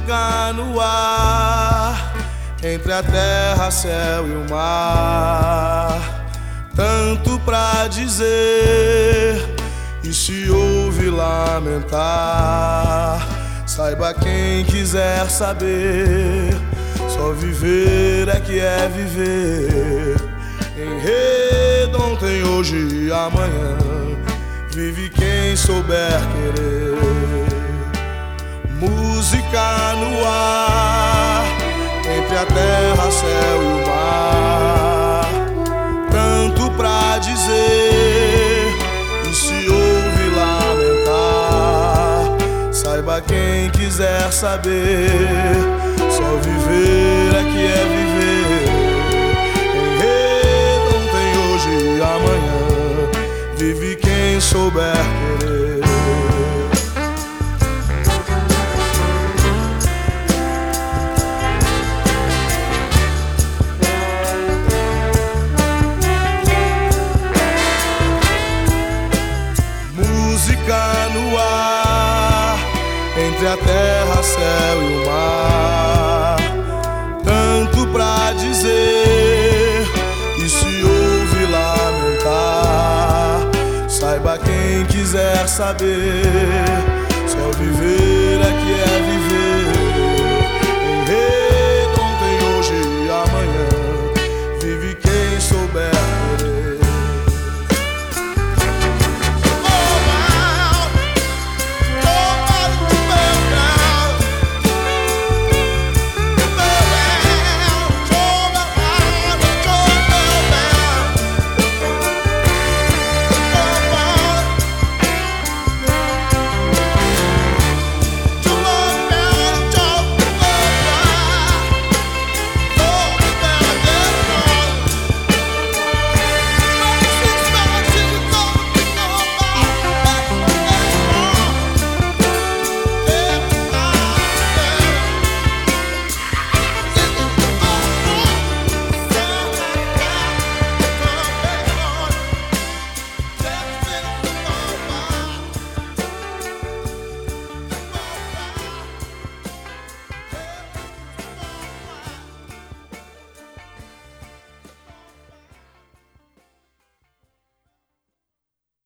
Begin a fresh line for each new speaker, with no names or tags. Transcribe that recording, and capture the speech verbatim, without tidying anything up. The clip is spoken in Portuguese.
música no ar, entre a terra, céu e o mar. Tanto pra dizer, e se ouve lamentar, saiba quem quiser saber, só viver é que é viver. Enredo ontem, hoje e amanhã, vive quem souber querer. Música no ar, entre a terra, céu e o mar. Tanto pra dizer, e se ouve lamentar, saiba quem quiser saber, só viver é que é viver. Enredo ontem, hoje e amanhã, vive quem souber querer. Música no ar, entre a terra, céu e o mar. Tanto pra dizer, e se ouve lamentar, saiba quem quiser saber, só viver é que é